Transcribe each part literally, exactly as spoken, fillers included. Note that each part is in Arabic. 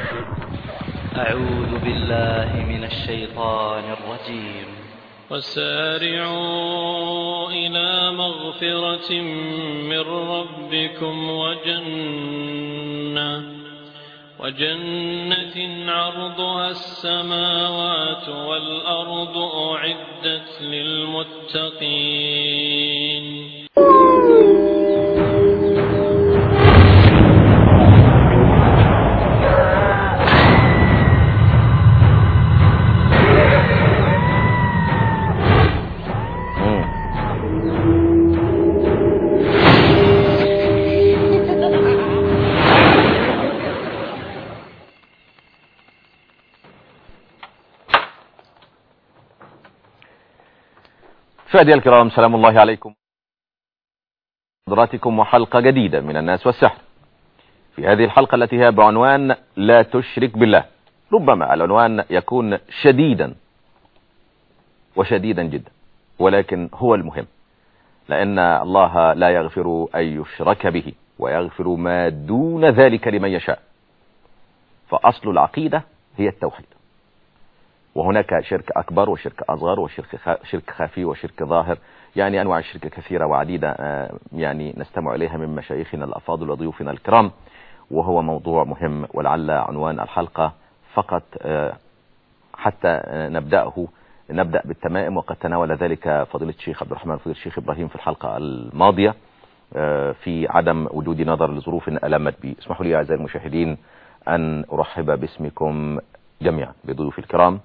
أعوذ بالله من الشيطان الرجيم. وسارعوا إلى مغفرة من ربكم وجنة وجنة عرضها السماوات والأرض أعدت للمتقين. مشاهدينا الكرام، سلام الله عليكم حضراتكم، وحلقة جديدة من الناس والسحر. في هذه الحلقة التي هي بعنوان لا تشرك بالله. ربما العنوان يكون شديدا وشديدا جدا، ولكن هو المهم، لأن الله لا يغفر أن يشرك به ويغفر ما دون ذلك لمن يشاء. فأصل العقيدة هي التوحيد، وهناك شرك أكبر وشرك أصغر وشرك شرك خفي وشرك ظاهر، يعني أنواع الشرك كثيرة وعديدة، يعني نستمع إليها من مشايخنا الأفاضل وضيوفنا الكرام، وهو موضوع مهم، ولعل عنوان الحلقة فقط حتى نبدأه نبدأ بالتمائم، وقد تناول ذلك فضيلة الشيخ عبد الرحمن فضيلة الشيخ إبراهيم في الحلقة الماضية في عدم وجود نظر لظروف ألمت بي. اسمحوا لي أعزائي المشاهدين أن أرحب باسمكم جميعا بضيوف الكرام.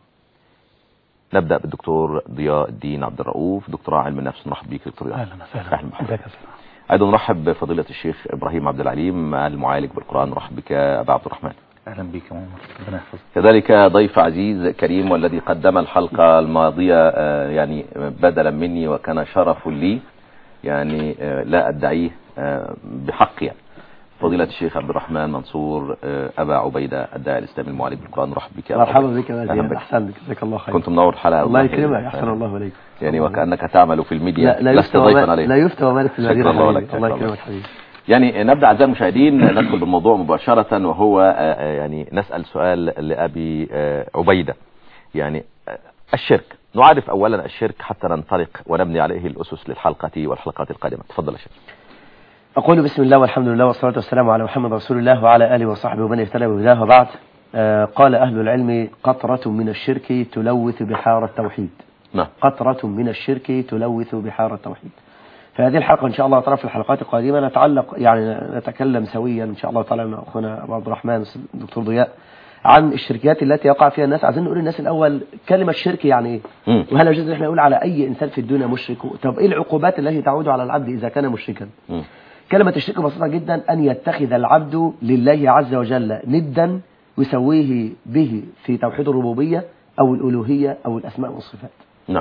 نبدأ بالدكتور ضياء الدين عبد الرؤوف، دكتوراه علم النفس. نرحب بك دكتور ضياء. اهلا وسهلا. اهلا. ايضا نرحب بفضيلة الشيخ ابراهيم عبد العليم المعالج بالقرآن. نرحب بك ابا عبد الرحمن. اهلا بك يا عمر، ربنا يحفظك. كذلك ضيف عزيز كريم، والذي قدم الحلقة الماضية يعني بدلا مني، وكان شرف لي، يعني لا ادعيه بحق، يعني فضيلة الشيخ عبد الرحمن منصور أبا عبيدة الداعي الإسلامي المعالج بالقرآن. نرحب بك يا مرحبا بك يا زياد، أحسن بك، جزاك الله خير. كنت منور حلقة. الله يكرمك، أحسن الله عليك. يعني وكأنك تعمل في الميديا، لا, لا لست ضيفا عليه. لا يفتى ومالك في المدينة. الله, الله يكرمك حبيبي. يعني نبدأ أعزائي المشاهدين، ندخل بالموضوع مباشرة، وهو يعني نسأل سؤال لأبي عبيدة. يعني الشرك، نعرف أولا الشرك حتى ننطلق ونبني عليه الأسس للحلقة والحلقات القادمة. تفضل يا شيخ. أقول بسم الله والحمد لله والصلاة والسلام على محمد رسول الله وعلى آله وصحبه ومن اهتدى بهداه، وبعد. آه قال أهل العلم: قطرة من الشرك تلوث بحار التوحيد. نعم. قطرة من الشرك تلوث بحار التوحيد. في هذه الحلقة إن شاء الله تعالى، في الحلقات القادمة نتعلق يعني نتكلم سويا إن شاء الله تعالى مع أخونا أبو عبد الرحمن الدكتور ضياء عن الشركيات التي يقع فيها الناس. عايزين نقول للناس الأول كلمة شرك يعني إيه، وهل يجوز إحنا نقول على أي إنسان في الدنيا مشرك؟ طب إيه العقوبات التي تعود على العبد إذا كان مشركا؟ م. كلمة الشرك بسيطة جدا: أن يتخذ العبد لله عز وجل ندا يسويه به في توحيد الربوبية أو الألوهية أو الأسماء والصفات. نعم.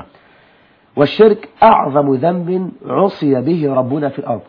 والشرك أعظم ذنب عصي به ربنا في الأرض،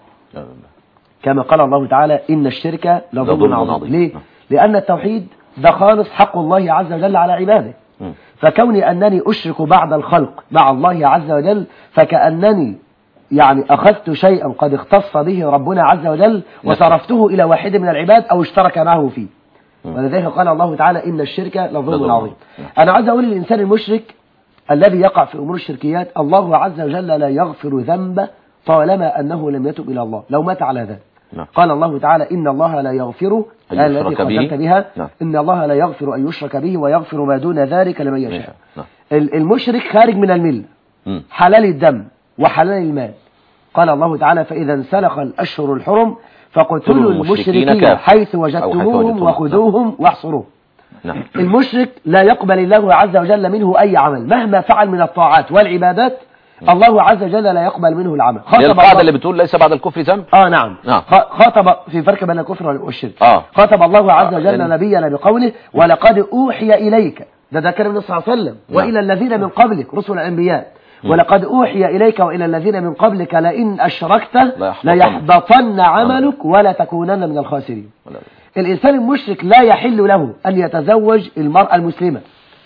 كما قال الله تعالى: إن الشرك لظلم عظيم. ليه؟ لأن التوحيد ده خالص حق الله عز وجل على عباده. م. فكوني أنني أشرك بعد الخلق مع الله عز وجل، فكأنني يعني أخذت شيئا قد اختص به ربنا عز وجل وصرفته إلى واحد من العباد أو اشترك معه فيه. ولذلك قال الله تعالى: إن الشرك لظلم عظيم. أنا عايز أقول للإنسان المشرك الذي يقع في أمور الشركيات: الله عز وجل لا يغفر ذنب طالما أنه لم يتب إلى الله، لو مات على ذلك. نعم. قال الله تعالى: إن الله لا يغفر التي قدمت بها. نعم. إن الله لا يغفر أن يشرك به ويغفر ما دون ذلك لمن يشاء. نعم. المشرك خارج من الملة، حلال الدم وحلال المال. قال الله تعالى: فإذا انسلخ الأشهر الحرم فاقتلوا المشركين حيث وجدتموهم وخذوهم واحصروهم. نعم. المشرك لا يقبل الله عز وجل منه أي عمل مهما فعل من الطاعات والعبادات. الله عز وجل لا يقبل منه العمل. هي القاعدة اللي بتقول ليس بعد الكفر ذنب. اه نعم. نعم. خاطب في فرق بين الكفر والشرك. آه. خاطب الله عز وجل آه. نبينا بقوله: ولقد أوحي إليك، ده ده كلام النبي صلى الله عليه وسلم. نعم. وإلى الذين من قبلك رسل الأنبياء، ولقد أوحي إليك وإلى الذين من قبلك لئن أشركت ليحبطن عملك ولا تكونن من الخاسرين. الإنسان المشرك لا يحل له أن يتزوج المرأة المسلمة،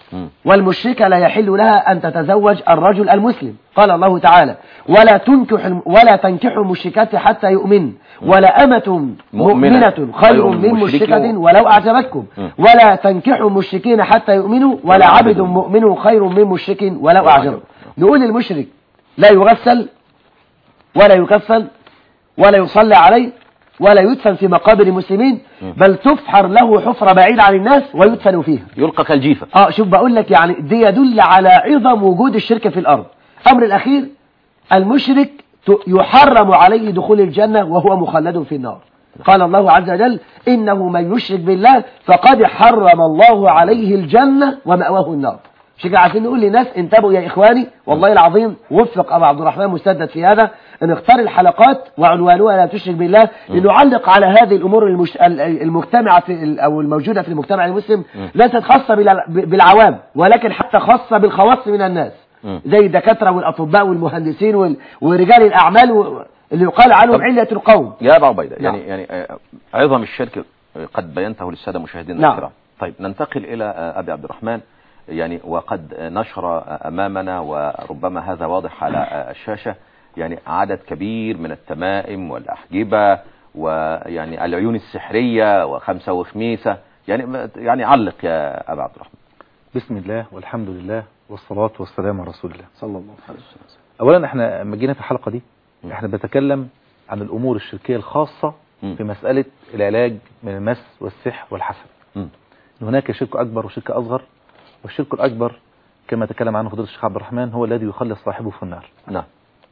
والمشركة لا يحل لها أن تتزوج الرجل المسلم. قال الله تعالى ولا تنكح ولا تنكحوا المشركات حتى يؤمن ولا أمة مؤمنة خير من مشركة ولو أعجبتكم ولا تنكحوا المشركين حتى يؤمنوا ولا عبد مؤمن خير من مشرك ولو أعجبكم. نقول للمشرك لا يغسل ولا يكفل ولا يصلى عليه ولا يدفن في مقابر المسلمين، بل تفحر له حفرة بعيد عن الناس ويدفن فيها، يلقى كالجيفة. اه شوف بقول لك يعني دي يدل على عظم وجود الشرك في الأرض. أمر الأخير المشرك يحرم عليه دخول الجنة وهو مخلد في النار. قال الله عز وجل إنه من يشرك بالله فقد حرم الله عليه الجنة ومأواه النار. مش كده عايزين نقول للناس انتبهوا يا إخواني، والله العظيم وفق أبو عبد الرحمن مسدد في هذا، أن اختار الحلقات وعنوانها لا تشرك بالله لنعلق على هذه الأمور المش... المجتمعة في أو الموجودة في المجتمع المسلم، ليست خاصة بالعوام ولكن حتى خاصة بالخواص من الناس زي الدكاترة والأطباء والمهندسين وال... ورجال الأعمال و... اللي يقال عنهم علة القوم. يا أبا عبيدة نعم. يعني يعني عظم الشرك قد بينته للسادة مشاهدينا نعم. الكرام. طيب ننتقل إلى أبي عبد الرحمن، يعني وقد نشر أمامنا وربما هذا واضح على الشاشة يعني عدد كبير من التمائم والأحجبة ويعني العيون السحرية وخمسة وخميسة، يعني يعني علق يا أبا عبد الرحمن. بسم الله والحمد لله والصلاة والسلام على رسول الله صلى الله عليه وسلم. أولا احنا لما جينا في الحلقة دي احنا بنتكلم عن الأمور الشركية الخاصة في مسألة العلاج من المس والسحر والحسد. هناك شرك أكبر وشرك أصغر، والشرك الأكبر كما تكلم عنه فضيلة الشيخ عبد الرحمن هو الذي يخلص صاحبه في النار. نعم.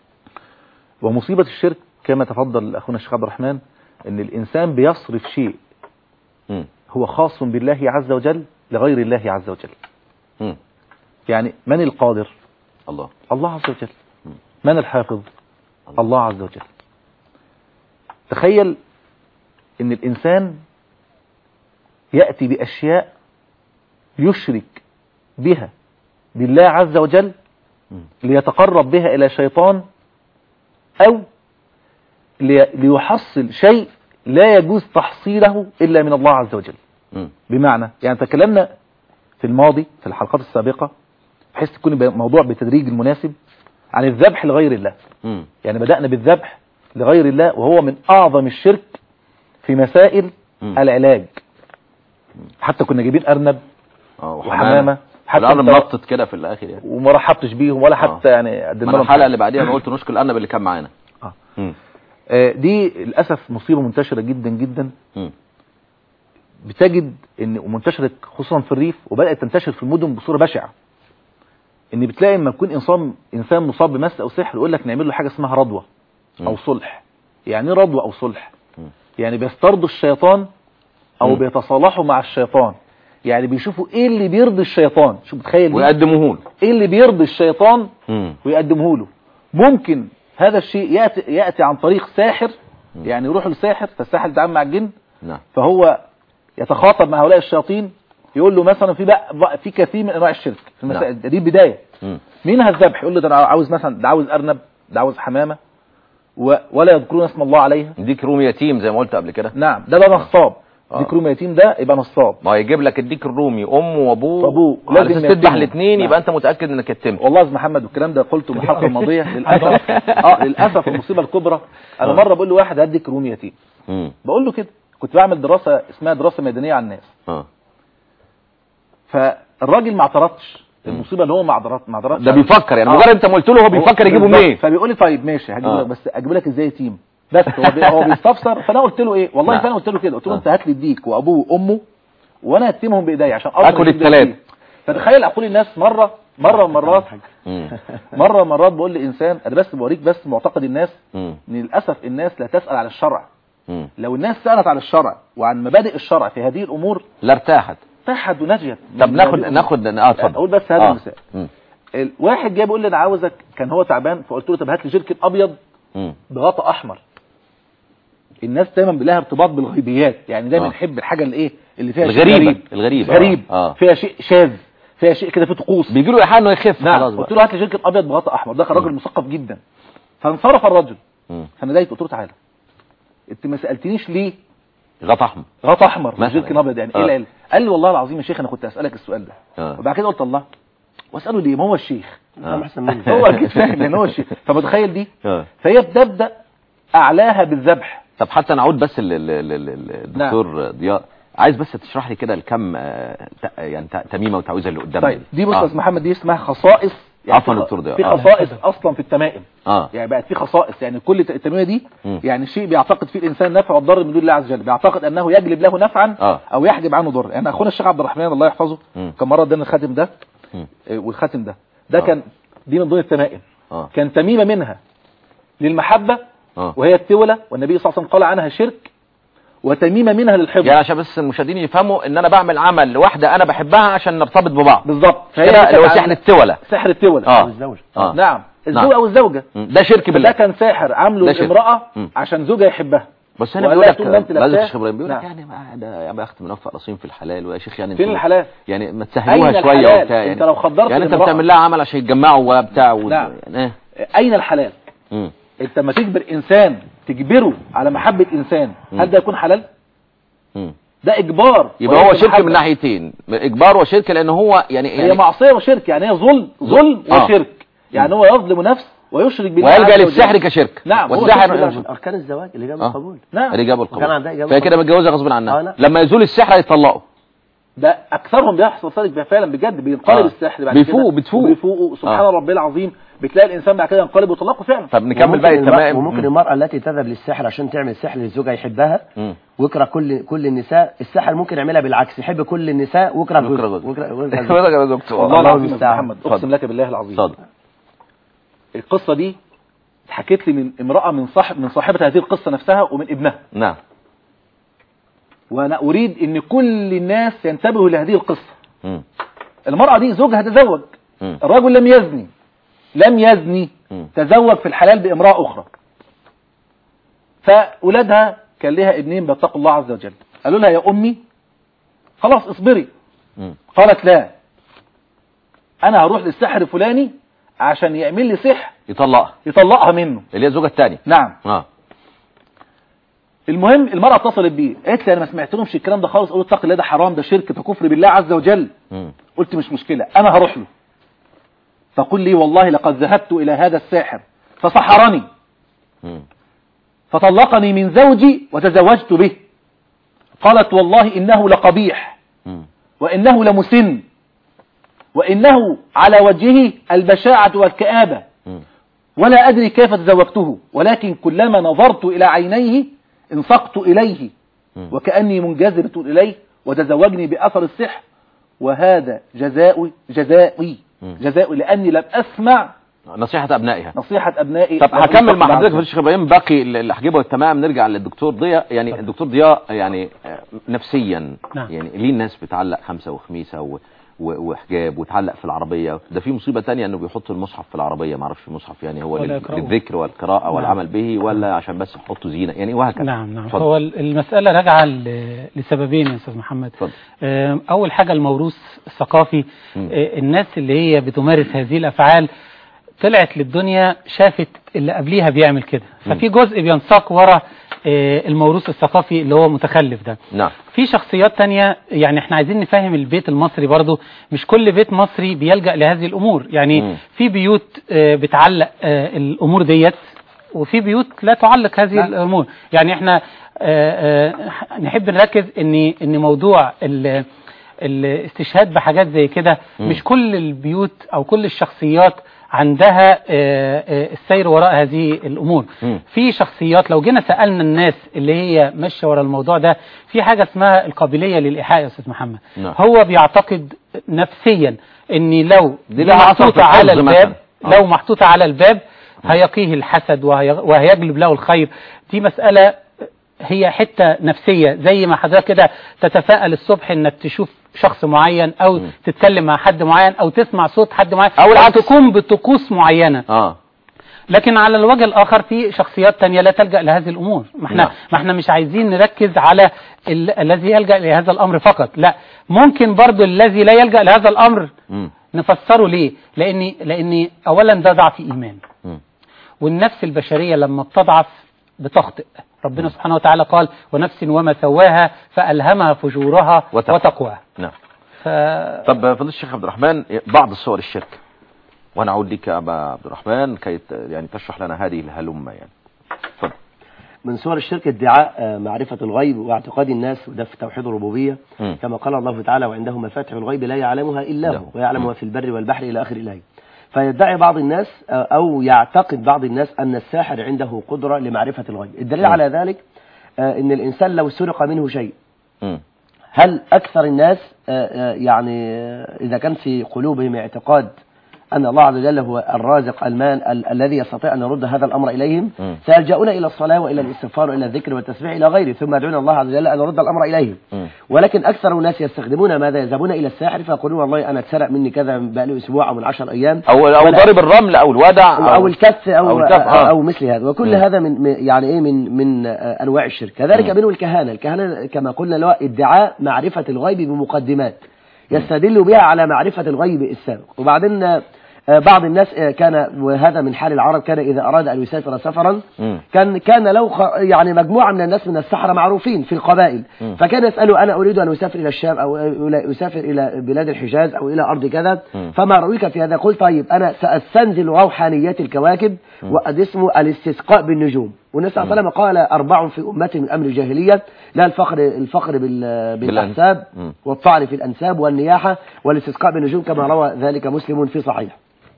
ومصيبة الشرك كما تفضل أخونا الشيخ عبد الرحمن أن الإنسان بيصرف شيء م. هو خاص بالله عز وجل لغير الله عز وجل. م. يعني من القادر؟ الله الله عز وجل. م. من الحافظ؟ الله, الله عز وجل. تخيل أن الإنسان يأتي بأشياء يشرك بها بالله عز وجل ليتقرب بها إلى شيطان أو ليحصل شيء لا يجوز تحصيله إلا من الله عز وجل. بمعنى يعني تكلمنا في الماضي في الحلقات السابقة بحيث تكون موضوع بتدريج المناسب عن الذبح لغير الله. يعني بدأنا بالذبح لغير الله وهو من أعظم الشرك في مسائل العلاج. حتى كنا جايبين أرنب وحمامة، حتى الأرنب نطت كده في الآخر يعني وما رحبتش بيهم ولا حتى آه. يعني قدمنا لهم الحلقة اللي بعديها انا قلت نشكر الأرنب اللي كان معانا. آه. آه دي للأسف مصيبة منتشرة جدا جدا. م. بتجد ان ومنتشرة خصوصا في الريف وبدأت تنتشر في المدن بصورة بشعة، ان بتلاقي لما يكون انسان انسان مصاب بمس او سحر يقول لك نعمل له حاجة اسمها رضوة م. او صلح. يعني ايه رضوة او صلح؟ م. يعني بيسترضوا الشيطان او م. بيتصالحوا مع الشيطان، يعني بيشوفوا ايه اللي بيرضي الشيطان. شو بتخيل ويقدموه له ايه اللي بيرضي الشيطان ويقدموه له. ممكن هذا الشيء يأتي, يأتي عن طريق ساحر، م. يعني يروح للساحر فالساحر يتعامل مع الجن. نعم. فهو يتخاطب مع هؤلاء الشياطين يقول له مثلا في بقى في كثير من انواع الشرك في المسائل. نعم. دي بدايه. م. منها الذبح، يقول له ده انا عاوز مثلا ده عاوز ارنب ده عاوز حمامه و... ولا يذكرون اسم الله عليها. ديك رومي يتيم زي ما قلت قبل كده. نعم ده بقى نصاب. آه. ديك رومي يتيم ده يبقى نصاب. ما يجيب لك الديك الرومي امه وابوه وابوه لازم تذبح الاثنين. يبقى انت متاكد انك يتمت. والله يا استاذ محمد والكلام ده قلته في الحلقه الماضيه. للاسف اه للاسف المصيبه الكبرى انا مره بقول لواحد هات ديك رومي يتيم. م. بقول له كده كنت بعمل دراسه اسمها دراسه ميدانيه على الناس. اه فالراجل ما اعترضش. المصيبه اللي هو ما اعترض ما اعترضش ده بيفكر يعني مجرد آه. انت ما قلت له هو بيفكر يجيبه منين. فبيقول لي طيب ماشي هجيب لك آه. بس اجيب لك ازاي يتيم بس هو بي هو بيستفسر. فانا قلت له ايه والله فانا قلت له كده قلت له انت هات لي الديك وابوه وامه وانا هتيمهم بايديا عشان اكل الثلاث. فتخيل اقول للناس مره مره مرات مره مرات بقول لانسان انا بس بوريك بس معتقد الناس ان للاسف الناس لا تسال على الشرع. لو الناس سالت على الشرع وعن مبادئ الشرع في هذه الامور لارتاحت ارتاحت ونجت. طب ناخد ناخد اه اتفضل اقول بس هذا آه. المثال. الواحد جاي بيقول لي انا عاوزك كان هو تعبان فقلت له طب هات لي جيركن ابيض بغطاء احمر. الناس دايما لها ارتباط بالغيبيات، يعني دايما نحب آه. الحاجه اللي ايه اللي فيها الغريبة. شيء غريب الغريب غريب آه. فيها شيء شاذ فيها شيء كده في طقوس بيجي له ايحاء انه يخف. نعم. خلاص قلت له هات لي جيركن ابيض بغطاء احمر. ده كان راجل مثقف جدا فانصرف الرجل. فانا دايت قلت له تعالى انت ما سالتنيش ليه غطا احمر غطا احمر مش مثلا. جيركن ابيض يعني. آه. ايه العلم؟ قال لي والله العظيم يا شيخ انا كنت اسالك السؤال ده. آه. وبعد كده قلت الله واساله ليه؟ ما هو الشيخ فاهم احسن مني. هو اكيد فاهم لان هو الشيخ. فمتخيل دي؟ آه. فهي بتبدا اعلاها بالذبح. طب حتى نعود بس للدكتور ضياء، عايز بس تشرح لي كده الكم آه، ت- يعني ت- تميمه وتعويذه اللي قدامنا طيب دي بص يا آه. استاذ محمد، دي اسمها خصائص يعني. عفوا في- دكتور ضياء. في آه. خصائص اصلا في التمائم. اه يعني بقت في خصائص، يعني كل ت- التميمه دي م. يعني شيء بيعتقد فيه الانسان نفع والضر من دون الله عز وجل، بيعتقد انه يجلب له نفعا آه. او يحجب عنه ضر. يعني اخونا الشيخ عبد الرحمن الله يحفظه م. كان مره ادانا الخاتم ده م. آه، والخاتم ده ده آه. كان دي من ضمن التمائم. اه كان تميمه منها للمحبه اه وهي التولة، والنبي صلى الله عليه وسلم قال عنها شرك، وتميمه منها للحفظ. يعني عشان بس المشاهدين يفهموا ان انا بعمل عمل لواحده انا بحبها عشان نرتبط ببعض بالظبط. فهي كانت اللي هو عن- سحر التولة. سحر التولة. اه الزوج. اه نعم الزوج نعم. او الزوجه. م. ده شرك بالله. ده كان ساحر عامله ده شرك. الامراه م. عشان زوجها يحبها. بس هنا وقال بيقول لها لك طول ما انت لازم لابساه- الشيخ ابراهيم بيقول لك نعم. يعني ما ده يا بخت منفق رصين في الحلال ويا شيخ يعني فين انتوا- الحلال؟ يعني ما تسهلوها أين شويه الحلال؟ وبتاع يعني انت لو خدرت يعني انت الامرأة. بتعمل لها عمل عشان يتجمعوا وبتاع و... نعم. يعني ايه اين الحلال؟ مم. انت لما تجبر انسان تجبره على محبه انسان، مم. هل ده يكون حلال؟ مم. ده اجبار. يبقى هو وليس شرك محبة. من ناحيتين، اجبار وشرك، لان هو يعني, هي يعني معصيه وشرك، يعني هي ظلم ظلم آه. وشرك. يعني هو يظلم نفس ويشرك بالله ويلجا عز وجل. للسحر كشرك. نعم هو والسحر شرك بالله. من اركان الزواج الاجابه آه. القبول. نعم الاجابه وكان القبول. عندها إجابة فهي كده قبول. متجوزه غصب عنها. آه، لا. لما يزول السحر يطلقوا. ده اكثرهم بيحصل ذلك فعلا بجد، بينقلب آه. السحر بعد بيفوق- كده بتفوق. بيفوقوا سبحان آه. ربي العظيم. بتلاقي الانسان بعد كده ينقلب ويطلقه فعلا. طب نكمل وممكن باقي المرأة- التمائم. وممكن مم. المرأة التي تذهب للسحر عشان تعمل سحر لزوجها يحبها مم. ويكره كل كل النساء، السحر ممكن يعملها بالعكس، يحب كل النساء ويكره ويكره جوزها. جوزها. ويكره- ويكره والله جوزها. يا دكتور والله الله العظيم يا المستعان. محمد اقسم لك بالله العظيم. اتفضل. القصه دي اتحكت لي من امراه من صاحب من صاحبه هذه القصه نفسها ومن ابنها، نعم. وانا اريد ان كل الناس ينتبهوا لهذه القصه. مم. المراه دي زوجها تزوج، مم. الرجل لم يزني لم يزني مم. تزوج في الحلال بامراه اخرى. فاولادها كان لها ابنين بيتقوا الله عز وجل، قالوا لها يا امي خلاص اصبري. مم. قالت لا، انا هروح للسحر الفلاني عشان يعمل لي سحر يطلقها يطلقها منه. اللي هي الزوجه الثانيه. نعم. اه المهم المرأة اتصلت بيه، قالت لي انا ما سمعتلهمش الكلام ده خالص، قلت اتق الله ده حرام، ده شرك، ده كفر بالله عز وجل. مم. قلت مش مشكلة انا هروح له. فقل لي والله لقد ذهبت الى هذا الساحر فسحرني مم. فطلقني من زوجي وتزوجت به. قالت والله انه لقبيح مم. وانه لمسن وانه على وجهه البشاعة والكآبة مم. ولا ادري كيف تزوجته، ولكن كلما نظرت الى عينيه انصقت اليه مم. وكأني منجذبة اليه وتزوجني باثر السحر، وهذا جزائي جزائي مم. جزائي لاني لم اسمع نصيحه ابنائها. نصيحة ابنائي. طب هكمل مع حضرتك يا الشيخ ابراهيم باقي الاحجبه والتمام. نرجع للدكتور ضياء. يعني الدكتور ضياء يعني آه، نفسيا نعم. يعني ليه الناس بتعلق خمسه وخميسه و... و... وحجاب وتعلق في العربيه؟ ده في مصيبه تانية انه بيحطوا المصحف في العربيه، ما اعرفش المصحف يعني هو ولا لل... يقرأوه. للذكر والقراءه نعم. والعمل به، ولا عشان بس يحطوا زينه يعني وهكذا. نعم نعم اتفضل. هو المسألة راجعة ل- لسببين يا أستاذ محمد. اتفضل. آم، أول حاجة الموروث الثقافي. مم. آه، الناس اللي هي بتمارس هذه الأفعال طلعت للدنيا شافت اللي قبليها بيعمل كده، ففي جزء بينساق ورا آه، الموروث الثقافي اللي هو متخلف ده. نعم. في شخصيات تانية، يعني احنا عايزين نفهم البيت المصري برضو، مش كل بيت مصري بيلجأ لهذه الأمور. يعني مم. في بيوت آه، بتعلق آه، الأمور ديت، وفي بيوت لا تعلق هذه نعم. الأمور. يعني احنا آه، آه، نحب نركز ان ان موضوع ال- الاستشهاد بحاجات زي كده، مم. مش كل البيوت او كل الشخصيات عندها آه، آه، السير وراء هذه الامور. مم. في شخصيات لو جينا سألنا الناس اللي هي ماشيه ورا الموضوع ده، في حاجة اسمها القابلية للإيحاء يا أستاذ محمد. نعم. هو بيعتقد نفسيا ان لو دي دي لها أثر محطوطة في على الحفظ الباب، مثلاً. لو محطوطة على الباب هيقيه الحسد وهي- وهيجلب له الخير. دي مسألة هي حتة نفسية، زي ما حضرتك كده تتفائل الصبح انك تشوف شخص معين او م. تتكلم مع حد معين او تسمع صوت حد معين أو العكس. تقوم بطقوس معينة. اه لكن على الوجه الآخر في شخصيات تانية لا تلجأ لهذه الأمور. ما احنا, نعم. ما احنا مش عايزين نركز على ال الذي يلجأ لهذا الأمر فقط، لا، ممكن برضو الذي لا يلجأ لهذا الأمر مم. نفسره ليه. لأن, لأن أولا ده ضعف إيمان، مم. والنفس البشرية لما بتضعف بتخطئ. ربنا سبحانه وتعالى قال ونفس وما سواها فألهمها فجورها وتقواها. وتقواها. نعم. ف... طب فضيلة الشيخ عبد الرحمن، بعض صور الشرك، وانا اعود لك يا ابا عبد الرحمن كي يعني تشرح لنا هذه الهلمة يعني. اتفضل. من صور الشرك ادعاء معرفة الغيب واعتقاد الناس، وده في توحيد الربوبية، م. كما قال الله تعالى وعنده مفاتح الغيب لا يعلمها إلا هو ويعلمها في البر والبحر إلى آخر الآية. فيدعي بعض الناس أو يعتقد بعض الناس أن الساحر عنده قدرة لمعرفة الغيب. الدليل م. على ذلك أن الإنسان لو سرق منه شيء، م. هل أكثر الناس يعني إذا كان في قلوبهم اعتقاد أن الله عز وجل هو الرازق المال ال الذي يستطيع أن يرد هذا الأمر إليهم، م. سيلجؤون إلى الصلاة وإلى الاستغفار وإلى الذكر والتسبيح إلى غيره، ثم يدعون الله عز وجل أن يرد الأمر إليهم. م. ولكن أكثر الناس يستخدمون ماذا؟ يذهبون إلى الساحر فيقولون والله أنا اتسرق مني كذا بقاله أسبوع أو من عشر أيام، أو أو ضرب الرمل أو الودع أو, أو الكف أو أو, الكف آه. أو مثل هذا، وكل م. هذا من يعني إيه من من أنواع الشرك. كذلك منه الكهانة. الكهانة كما قلنا له ادعاء معرفة الغيب بمقدمات يستدل بها على معرفة الغيب السابق. وبعدين بعض الناس كان، وهذا من حال العرب، كان إذا أراد أن يسافر سفرا كان كان له يعني مجموعة من الناس من السحرة معروفين في القبائل، م. فكان يسأله أنا أريد أن أسافر إلى الشام أو أسافر إلى بلاد الحجاز أو إلى أرض كذا، م. فما رأيك في هذا؟ قل طيب أنا سأستنزل روحانيات الكواكب وقد اسمه الاستسقاء بالنجوم. والنبي صلى الله عليه وسلم قال أربع في أمتي من أمر الجاهلية، لا الفخر الفخر بالأنساب والطعن في الأنساب والنياحة والاستسقاء بالنجوم، كما روى ذلك مسلم في صحيح.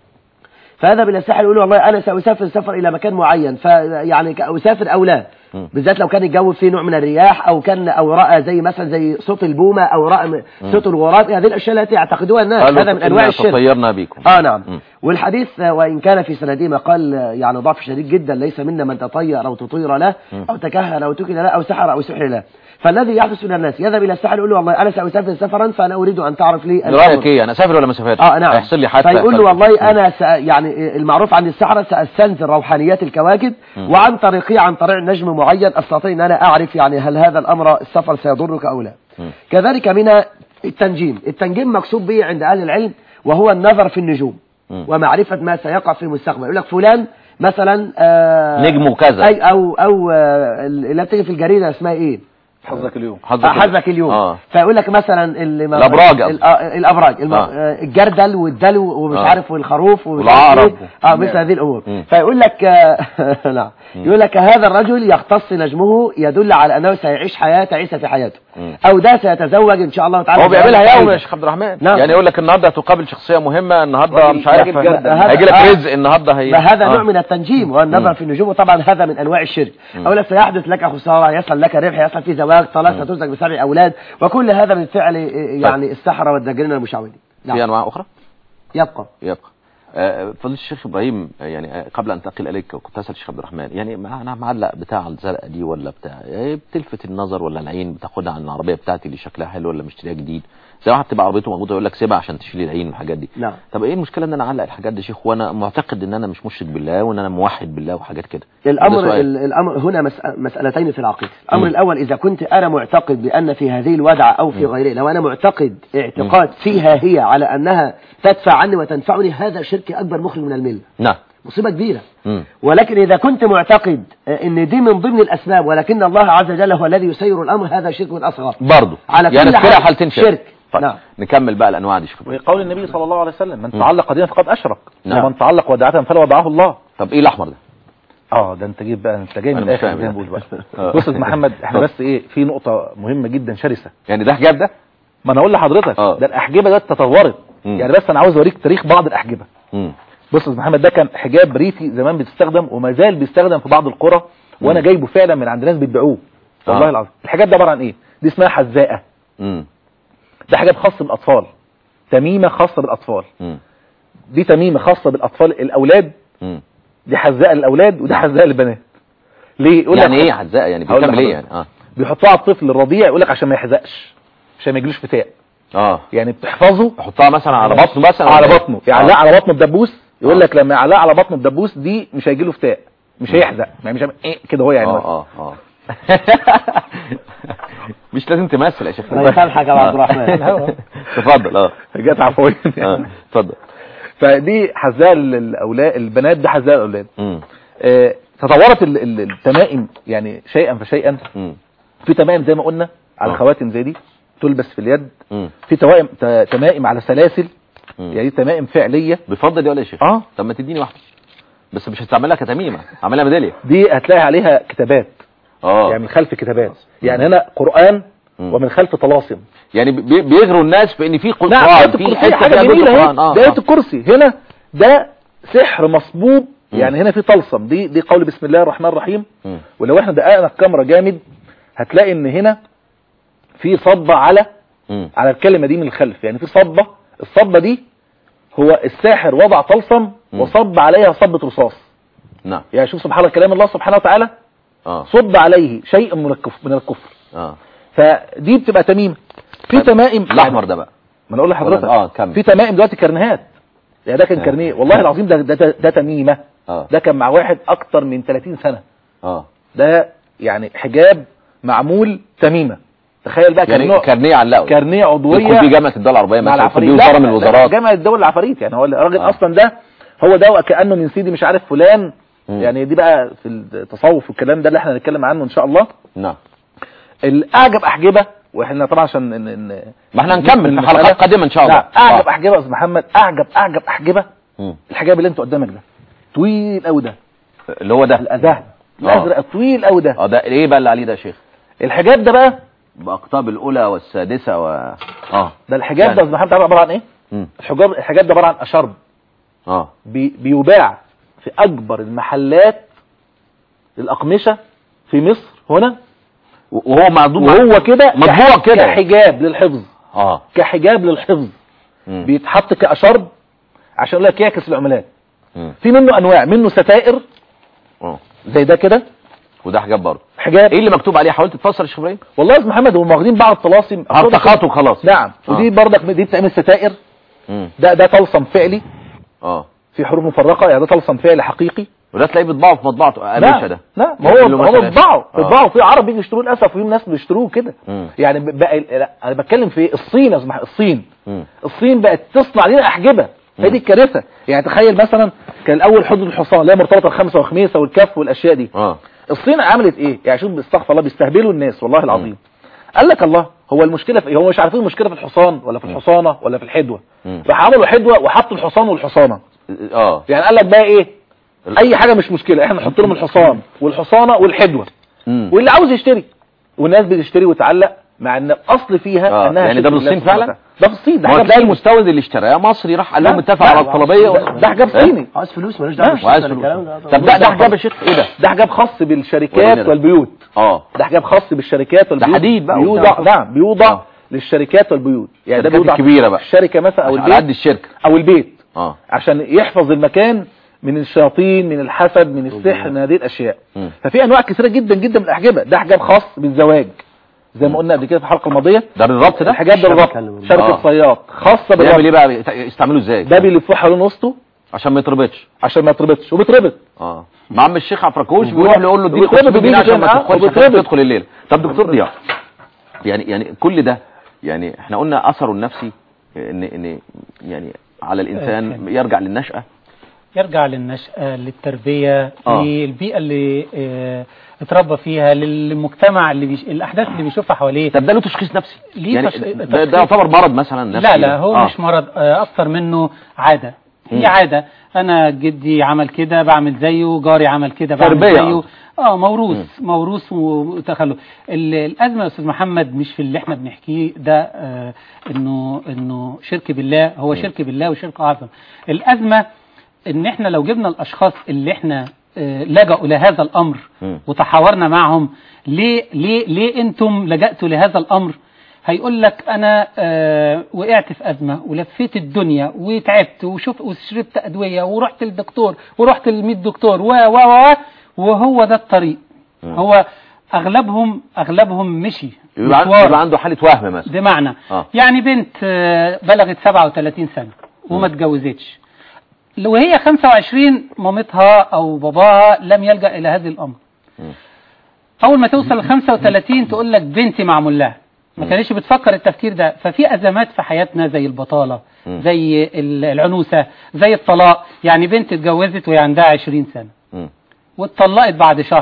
فهذا من الساحر يقول والله أنا سأسافر سفر إلى مكان معين، فيعني أسافر أو لا، بالذات لو كان الجو فيه نوع من الرياح أو كان أو رأى زي مثلا زي صوت البومة أو رأى صوت الغراب، هذه الأشياء التي يعتقدوها الناس، هذا من أنواع الشرك. تطيرنا بكم. آه نعم. م. والحديث وإن كان في سنده مقال يعني ضعف شديد جدا، ليس منا من تطير أو تطير له أو تكهن أو تكل له أو سحر أو سحر له. فالذي يحدث من الناس يذهب إلى الساحر يقول له والله أنا سأسافر سفرا فأنا أريد أن تعرف لي رأيك إيه، أنا أسافر ولا ما أسافرش؟ آه نعم. هيحصل لي حادثة. فيقول له والله أنا س... يعني المعروف عن السحرة سأستنزل روحانيات الكواكب، م. وعن طريقي عن طريق نجم معين أستطيع أن أنا أعرف يعني هل هذا الأمر السفر سيضرك أو لا. م. كذلك من التنجيم. التنجيم مقصود به عند أهل العلم وهو النظر في النجوم، م. ومعرفة ما سيقع في المستقبل. يقول لك فلان مثلا آه نجمه كذا، أي أو أو آه اللي بتيجي في الجريدة اسمها إيه؟ حظك اليوم. حظك اليوم. آه. فيقول لك مثلا الابراج الابراج آه. الجردل والدلو ومش آه. عارف والخروف والعقرب اه مثل هذه الامور. فيقول لك نعم يقول لك هذا الرجل يختص نجمه يدل على انه سيعيش حياه عيسى في حياته، م. او ده سيتزوج ان شاء الله تعالى. هو بيعملها يوم يا شيخ عبد الرحمن. نعم. يعني يقول لك النهارده هتقابل شخصيه مهمه، النهارده مش عارف هيجي لك رزق النهارده. هي هذا آه. نوع من التنجيم والنظر في النجوم، وطبعا هذا من انواع الشرك. او لك سيحدث لك خساره، يصل لك ربح، يصل في زواج، طلاق، سترزق بسبع اولاد، وكل هذا من فعل يعني طيب. السحره والدجالين والمشعوذين. نعم. في انواع اخرى يبقى يبقى فضيلة الشيخ ابراهيم، يعني قبل ان انتقل اليك كنت اسال الشيخ عبد الرحمن، يعني انا معلق بتاع الزرقاء دي ولا بتاع بتلفت النظر ولا العين، بتاخدها عن العربيه بتاعتي اللي شكلها حلو ولا مشتريها جديد، زي واحد تبقى عربيته موجوده يقول لك سيبها عشان تشيل العين والحاجات دي. نعم. طب ايه المشكله ان انا اعلق الحاجات دي يا شيخ وانا معتقد ان انا مش مشرك بالله وان انا موحد بالله وحاجات كده؟ الامر الامر هنا مسالتين في العقيده. الامر م. الاول اذا كنت انا معتقد بان في هذه الودعه او في غيرها، لو انا معتقد اعتقاد م. فيها هي على انها تدفع عني وتنفعني، هذا شرك اكبر مخرج من المله. نعم. مصيبه كبيره. م. ولكن اذا كنت معتقد ان دي من ضمن الاسباب ولكن الله عز وجل هو الذي يسير الامر، هذا شرك اصغر برضه على يعني كل حال حالتين شرك, شرك. طيب. نعم. نكمل بقى الانواع دي. شوف وقول النبي صلى الله عليه وسلم من تعلق قديما فقد اشرك، نعم. ومن تعلق ودعة فلا وضعه الله. طب ايه الاحمر ده؟ اه ده انت جيب بقى، انت جاي من الاخر زي ما بقول بقى. بص يا محمد، احنا بس ايه في نقطه مهمه جدا شرسه. يعني ده حجاب ده؟ ما انا اقول لحضرتك أوه. ده الاحجبه ده تطورت. مم. يعني بس انا عاوز اوريك تاريخ بعض الاحجبه. مم. بص يا محمد، ده كان حجاب ريفي زمان بتستخدم وما زال بيستخدم في بعض القرى، وانا جايبه فعلا من عند ناس بيبيعوه والله آه. العظيم. الحجاب ده عباره عن ايه؟ دي اسمها حزاءه. امم ده حجاب خاص بالاطفال، تميمه خاصه بالاطفال. مم. دي تميمه خاصه بالاطفال الاولاد. مم. دي حزاءه للاولاد وده حزاءه للبنات. ليه؟ يقول يعني ايه حزاءه؟ يعني بيعمل ايه يعني؟ اه بيحطوها على الطفل الرضيع، يقول لك عشان ما يحزقش، عشان ما يجيلوش فتاء. اه يعني بتحفظه، تحطها مثلا على بطنه مثلا على بطنه يعلق آه. على بطنه بدبوس، يقول لك لما يعلق على بطنه بدبوس دي مش هيجي له فتاء، مش هيحزق، يعني مش ايه كده هو يعني. اه اه اه مش لازم تمثل يا شيخ. الله يخليك يا عبد الرحمن. تفضل. اه جت عفويا. اه اتفضل. فدي حزاء الاولاد البنات، ده حزاء الاولاد. امم آه تطورت ال- ال- التمائم يعني شيئا فشيئا. مم. في تمائم زي ما قلنا على آه. خواتم زي دي تلبس في اليد. مم. في توائم ت- تمائم على سلاسل، مم. يعني تمائم فعليه. بفضل دي ولا يا شيخ؟ اه طب ما تديني واحده بس مش هستعملها كتميمه، اعملها ميداليه. دي هتلاقي عليها كتابات، اه يعني من خلف كتابات، يعني هنا قرآن مم. ومن خلف طلاسم. يعني بي- بيغروا الناس بان في نعم، قرآن، آية في الكرسي حته حاجه فيها جزء جميله اهي، قرآن. اه ده آية آه. الكرسي هنا ده سحر مصبوب، مم. يعني هنا في طلسم، دي دي قول بسم الله الرحمن الرحيم. مم. ولو احنا دققنا الكاميرا جامد هتلاقي ان هنا في صبة على مم. على الكلمة دي من الخلف، يعني في صبة، الصبة دي هو الساحر وضع طلسم مم. وصب عليها صبة رصاص. نعم. يعني شوف سبحان الله كلام الله سبحانه وتعالى، اه صب عليه شيء من الكفر من الكفر. اه فدي بتبقى تميمة. في طيب، تمائم الاحمر ده بقى ما انا اقول لحضرتك اه كمل. في تمائم دلوقتي كرنيهات، يعني ده كان آه. كرنيه والله العظيم، ده ده, ده, ده تميمة. اه ده كان مع واحد اكتر من ثلاثين سنة، اه ده يعني حجاب معمول تميمة. تخيل بقى يعني كرنيه كارنيه علقه كرنيه عضوية يكون في جامعه الدول العربيه مع مثلا، يكون العفاريت. في وزاره لا، من لا، الوزارات. جامعة الدول العفاريت، يعني هو الراجل آه. اصلا ده هو ده وكأنه من سيدي مش عارف فلان. مم. يعني دي بقى في التصوف والكلام ده اللي احنا هنتكلم عنه ان شاء الله. نعم. الاعجب احجبه، واحنا طبعا عشان ن- ن- ما احنا هنكمل في حلقات قادمه ان شاء الله. لا اعجب آه. احجبه يا استاذ محمد، اعجب اعجب احجبه مم. الحجاب اللي انت قدامك ده طويل قوي، ده اللي هو ده الازهر الازرق الطويل قوي ده. اه ده ايه بقى اللي عليه ده يا شيخ؟ الحجاب ده بقى باقطاب الاولى والسادسه و اه ده الحجاب ده يعني. يا استاذ محمد عارف عباره عن ايه؟ مم. الحجاب الحجاب ده عباره عن اشرب اه بي بيباع في اكبر المحلات للاقمشه في مصر هنا، وهو معدود وهو كده مطبوع كح- كده. كحجاب للحفظ، اه كحجاب للحفظ مم. بيتحط كأشرب عشان يقول لك يعكس العملات. مم. في منه انواع، منه ستائر اه زي ده كده وده حجاب برضه. حجاب. ايه اللي مكتوب عليه؟ حاولت تفسر يا شيخ ابراهيم؟ والله يا استاذ محمد هم واخدين بعض الطلاسم ارتقاط وخلاص. نعم. آه. ودي برضك دي بتعمل ستائر. مم. ده ده طلسم فعلي اه في حروف مفرقه، يعني ده طلسم فعلي حقيقي. وده تلاقيه بيطبعه في مطبعته قماشه ده. لا ما يعمل هو له هو مثلا- بيطبعوا آه. بيطبعوا في عرب بيجي يشتروه للاسف، وفي ناس بيشتروه كده. مم. يعني بقى لا انا بتكلم في الصين يا استاذ محمد، الصين مم. الصين بقت تصنع لنا احجبه، هي دي الكارثه. يعني تخيل مثلا كان الاول حدود الحصان اللي هي مرتبطه الخمسه وخميسه والكف والاشياء دي. اه الصين عملت ايه؟ يعني شوف استغفر الله بيستهبلوا الناس والله العظيم. قال لك الله هو المشكله في ايه؟ هو مش عارفين المشكله في الحصان ولا في الحصانه ولا في الحدوه. مم. راح عملوا حدوه وحطوا الحصان والحصانه. اه يعني قال لك بقى ايه؟ اي حاجه مش مشكله، احنا نحط لهم الحصان والحصانه والحدوه، مم. واللي عاوز يشتري، والناس بتشتري وتعلق، مع ان الاصل فيها آه. انها يعني ده شرك بالصين لله سبحانه فعلا؟ وتعالى. ده في الصين، ده ما هو حاجه تلاقي صيني. المستورد اللي اشتراه مصري راح قال لهم لا، اتفق لا، على الطلبيه ده- ده حجاب صيني. عايز فلوس مالوش دعوه وعايز بالشغل، فلوس. الكلام ده. طب ده ده حجاب يا شيخ ايه ده؟ ده حجاب خاص ورينا بالشركات ده. والبيوت. اه ده حجاب خاص بالشركات والبيوت. حديد بقى بيوضع وبتاع. نعم بيوضع آه. للشركات والبيوت، يعني ده الشركات بيوضع الكبيرة بقى. الشركه مثلا او على قد البيت الشركه. او البيت اه عشان يحفظ المكان من الشياطين، من الحسد، من السحر، من هذه الاشياء. مم. ففي انواع كثيره جدا جدا من الاحجبه. ده حجاب خاص بالزواج زي ما قلنا قبل كده في الحلقه الماضيه. ده بالربط ده؟ الحجاب ده بالربط، شبكة. شركه آه. صياد خاصه بيعمل ايه بالربط. بقى؟ يستعملوا ازاي؟ ده بيلفوه حوالين وسطه عشان ما يتربطش. عشان ما يتربطش، وبيتربط. اه مع عم الشيخ عفركوش وبيروح- بيروح يقول له اديني وبيتربط خمسمية جنيه عشان ما وبيجي- آه، تدخلش وبيتربط. تدخل الليله. طب دكتور ضياء، يعني يعني كل ده يعني احنا قلنا اثره النفسي ان ان يعني على الانسان يرجع للنشأة، يرجع للنشأة، للتربية، آه. للبيئة اللي اه اتربى فيها، للمجتمع اللي بيش... الأحداث اللي بيشوفها حواليه. طب ده له تشخيص نفسي؟ ليه يعني تش- ده, تشخيص؟ ده يعتبر مرض مثلا نفسي؟ لا لا هو آه. مش مرض، اه أكتر منه عادة. مم. هي عادة، أنا جدي عمل كده بعمل زيه، جاري عمل كده بعمل تربية. زيه. اه موروث موروث وتخلف. ال- الأزمة يا أستاذ محمد مش في اللي احنا بنحكيه ده، آه إنه إنه شرك بالله، هو شرك بالله وشرك أعظم. الأزمة إن احنا لو جبنا الأشخاص اللي احنا آه لجأوا لهذا الأمر مم. وتحاورنا معهم، ليه ليه ليه أنتم لجأتوا لهذا الأمر؟ هيقول لك انا آه وقعت في ازمه ولفيت الدنيا وتعبت وشفت وشربت ادويه ورحت للدكتور ورحت للمية دكتور و و و وهو ده الطريق. مم. هو اغلبهم اغلبهم مشي يبقى عنده, يبقى عنده حالة وهم مثلا. بمعنى آه. يعني بنت آه بلغت سبعة وثلاثين سنه وما اتجوزتش، وهي خمسة وعشرين مامتها او باباها لم يلجأ الى هذا الامر. مم. اول ما توصل ل خمسة وثلاثين تقول لك بنتي معمول لها، ما كانش بتفكر التفكير ده. ففي أزمات في حياتنا زي البطالة، م. زي العنوسة، زي الطلاق. يعني بنت اتجوزت وهي عندها عشرين سنة، مم. واتطلقت بعد شهر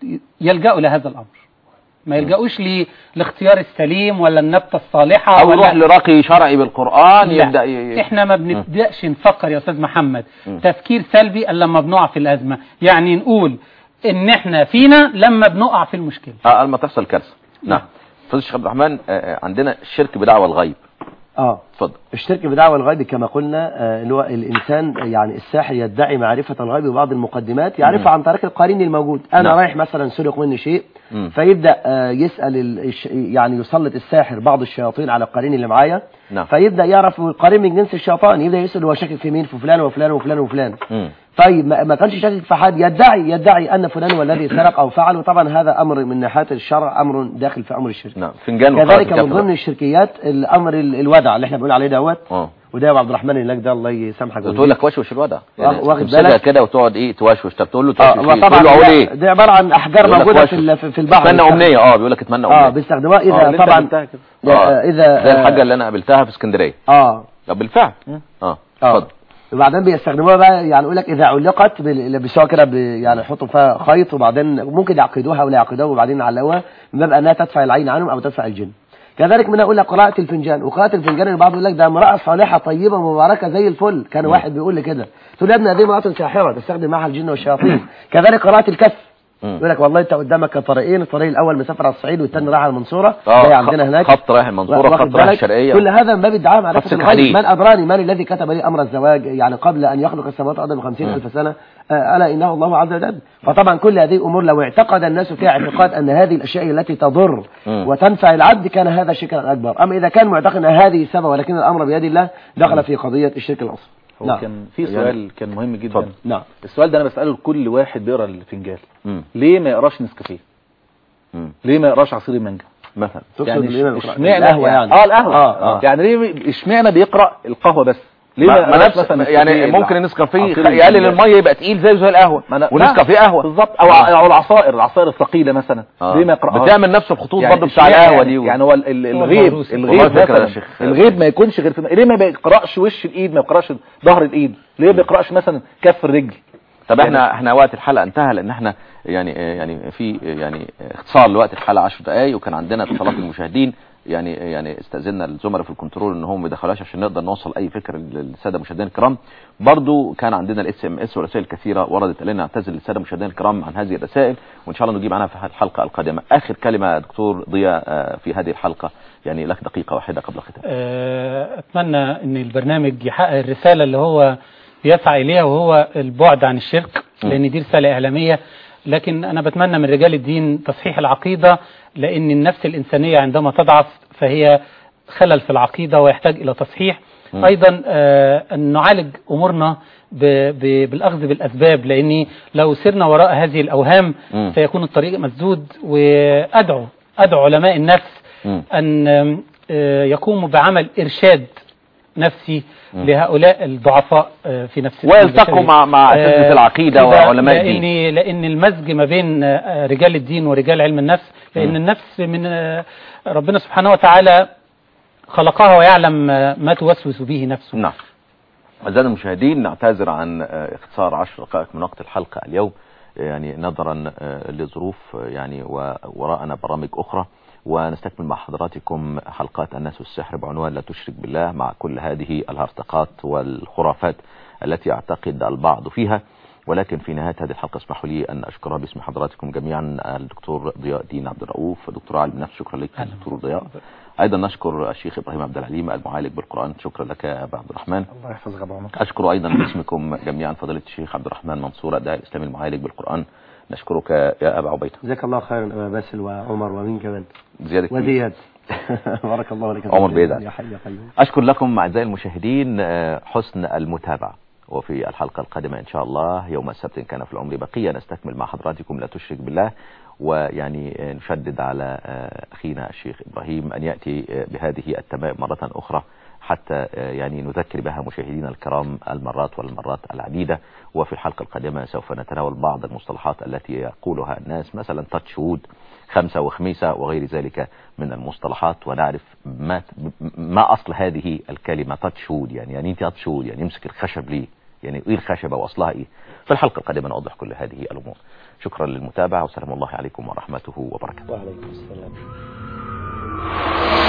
يلجأوا لهذا الأمر، ما يلجأوش لاختيار السليم ولا النبتة الصالحة او يروح لرقي شرعي بالقرآن. لا. يبدأ ي... احنا ما بنبدأش نفكر يا أستاذ محمد م. تفكير سلبي الا لما بنقع في الأزمة، يعني نقول ان احنا فينا لما بنقع في المشكلة اه لما تحصل كارثة. نعم. فضل الشيخ عبد الرحمن، آه عندنا الشرك بدعوى الغيب. اه اتفضل. الشرك بدعوى الغيب كما قلنا اللي هو الانسان يعني الساحر يدعي معرفة الغيب وبعض المقدمات يعرفها عن طريق القرين الموجود. انا نعم. رايح مثلا سرق مني شيء مم. فيبدا يسال يعني يسلط الساحر بعض الشياطين على القرين اللي معايا نعم. فيبدا يعرف القرين من جنس الشيطان، يبدا يسال هو شاكك في مين، في فلان وفلان وفلان وفلان مم. طيب ما كانش شاكك في حد، يدعي يدعي ان فلان هو الذي سرق او فعل، وطبعا هذا امر من ناحيه الشرع امر داخل في امر الشرك. نعم. فنجان كذلك من ضمن الشركيات الامر الودع اللي احنا بنقول عليه دوت. وده يا عبد الرحمن هناك ده الله يسامحك تقول لك وشوش الودع يعني واخد بالك كده وتقعد ايه توشوش. طب تقول له توشوش تقول له اقول ايه؟ ده عباره عن احجار موجوده في في البحر. اتمنى امنيه. اه بيقول لك اتمنى امنيه. اه بيستخدموها اذا طبعا آه. اذا زي الحاجه اللي انا قابلتها في اسكندريه. اه بالفعل. اه اتفضل. وبعدين بيستخدموها بقى يعني يقول لك اذا علقت بيلبسوها كده يعني يحطوا فيها خيط وبعدين ممكن يعقدوها ولا يعقدوها وبعدين يعلقوها بيبقى انها تدفع العين عنهم او تدفع الجن. كذلك من اقول لك قراءه الفنجان، وقراءه الفنجان البعض يقول لك ده امراه صالحه طيبه مباركه زي الفل، كان م. واحد بيقول لي كده تقول يا ابني هذه امراه ساحره تستخدم معها الجن والشياطين. كذلك قراءه الكف يقول لك والله انت قدامك طريقين، الطريق الاول مسافر على الصعيد والثاني رايح على المنصوره زي عندنا هناك خط رايح المنصوره خط رايح الشرقيه. كل هذا من باب ادعاء معرفه الغيب. من ادراني من الذي كتب لي امر الزواج يعني قبل ان يخلق السماوات والارض بخمسين الف سنه الا انه الله عز وجل. فطبعا كل هذه الامور لو اعتقد الناس فيها اعتقاد ان هذه الاشياء التي تضر وتنفع العبد كان هذا شركا اكبر. اما اذا كان معتقد ان هذه سبب ولكن الامر بيد الله دخل في قضيه الشرك الاصغر. هو نعم. كان في سؤال يعني كان مهم جدا. فضل. نعم. السؤال ده انا بساله لكل واحد بيقرا الفنجان. مم. ليه ما يقراش نسكافيه؟ ليه ما يقراش عصير المانجا مثلا؟ يعني اشمعنى القهوه يعني اه القهوه آه. آه. يعني ليه اشمعنى بيقرا القهوه بس؟ ليه ما, ما نفس مثلا يعني ممكن النسكافيه يقلل الميه يبقى تقيل زي زي القهوه ونسكافيه قهوه بالظبط او او العصائر العصائر الثقيله مثلا. آه. ليه ما يقراش؟ بتعمل نفس الخطوط يعني برضه بتاع القهوه دي. يعني هو الغيب الغيب مثلا الغيب ما يكونش غير في ليه ما بيقراش وش الايد، ما بيقراش ظهر الايد، ليه ما بيقراش مثلا كف الرجل؟ طب احنا احنا وقت الحلقه انتهى لان احنا يعني يعني في يعني اختصار لوقت الحلقه عشر دقائق وكان عندنا اتصالات المشاهدين. يعني يعني استاذنا الزملاء في الكنترول ان هم ما يدخلوش عشان نقدر نوصل اي فكره للساده المشاهدين الكرام. برضو كان عندنا الاس ام اس ورسائل كثيره وردت الينا. نعتذر للساده المشاهدين الكرام عن هذه الرسائل وان شاء الله نجيب عنها في الحلقه القادمه. اخر كلمه دكتور ضياء في هذه الحلقه يعني لك دقيقه واحده قبل الختام. اتمنى ان البرنامج يحقق الرساله اللي هو يسعى اليها وهو البعد عن الشرك لان دي رساله اعلاميه، لكن انا بتمنى من رجال الدين تصحيح العقيده لان النفس الانسانيه عندما تضعف فهي خلل في العقيده ويحتاج الى تصحيح. م. ايضا آه ان نعالج امورنا ب ب بالاخذ بالاسباب لان لو سرنا وراء هذه الاوهام م. سيكون الطريق مسدود. وادعو ادعو علماء النفس م. ان آه يقوموا بعمل ارشاد نفسي م. لهؤلاء الضعفاء في نفس ويلتقوا مع مع اساتذه العقيده وعلماء الدين. لان لان المزج ما بين رجال الدين ورجال علم النفس لان م. النفس من ربنا سبحانه وتعالى خلقها ويعلم ما توسوس به نفسه. نعم. أعزائنا المشاهدين نعتذر عن اختصار عشر دقائق من وقت الحلقه اليوم يعني نظرا لظروف يعني ووراءنا برامج اخرى ونستكمل مع حضراتكم حلقات الناس والسحر بعنوان لا تشرك بالله مع كل هذه الهرطقات والخرافات التي يعتقد البعض فيها. ولكن في نهاية هذه الحلقة اسمحوا لي أن أشكرها باسم حضراتكم جميعا الدكتور ضياء الدين عبد الرؤوف دكتور علم نفس. شكرا لك دكتور ضياء. أيضا نشكر الشيخ إبراهيم عبد العليم المعالج بالقرآن. شكرا لك يا أبا عبد الرحمن. الله يحفظك أبو عمر. أشكر أيضا باسمكم جميعا فضيلة الشيخ عبد الرحمن منصور الداعي الإسلامي المعالج بالقرآن. نشكرك يا أبا عبيدة. جزاك الله خيرا أبا باسل وعمر ومين كمان زيادة وزياد. بارك الله لك عمر بيدعي. يا حي يا قيوم. أشكر لكم أعزائي المشاهدين حسن المتابعة وفي الحلقة القادمة إن شاء الله يوم السبت إن كان في العمر بقية نستكمل مع حضراتكم لا تشرك بالله. ويعني نشدد على أخينا الشيخ إبراهيم أن يأتي بهذه التمام مرة أخرى حتى يعني نذكر بها مشاهدينا الكرام المرات والمرات العديدة. وفي الحلقة القادمة سوف نتناول بعض المصطلحات التي يقولها الناس مثلا تاتش وود خمسة وخميسة وغير ذلك من المصطلحات ونعرف ما ما أصل هذه الكلمة تاتش وود يعني يعني انت تاتش وود يعني يمسك الخشب ليه يعني ايه الخشبة واصلها ايه. في الحلقة القادمة نوضح كل هذه الأمور. شكرا للمتابعة، وسلام الله عليكم ورحمته وبركاته. وعليكم السلام.